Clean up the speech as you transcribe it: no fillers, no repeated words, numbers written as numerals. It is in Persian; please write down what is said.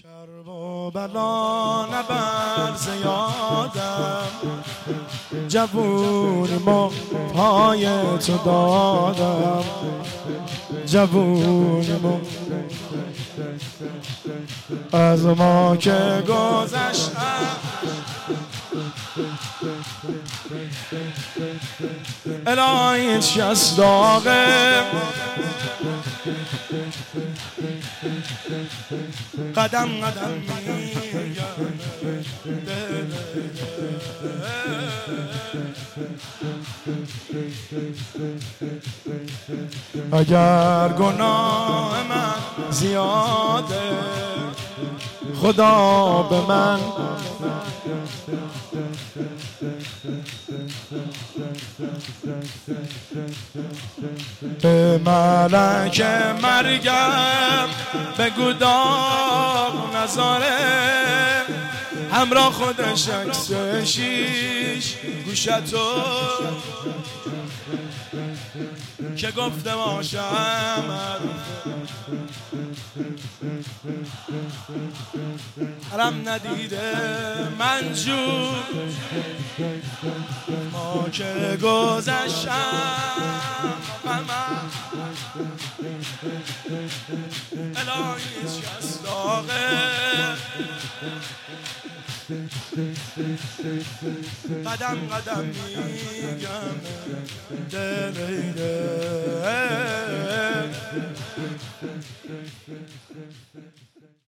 کربلا نبر زیادم جوونیمو پای تو دادم جوونیمو از ما که گذشتم الهی شست داغه قدم قدم میگم اگر گناه من زیاده خدا به من به ملک مرگم بگو داغ نذاره همراه خودش عکس شیش گوشتو که گفته باشم حرم ندیده منجور ما که گذشتم الهی شست داغه قدم قدم میگم ده